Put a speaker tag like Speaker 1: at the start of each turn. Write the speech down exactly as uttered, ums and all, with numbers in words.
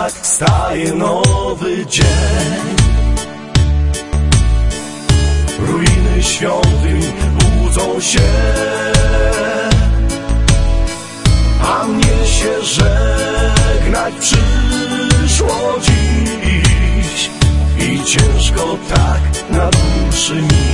Speaker 1: tak staje nowy dzień. Ruiny świątyń budzą się, a mnie się żegnać przyszło dziś. I ciężko tak na duszy mi.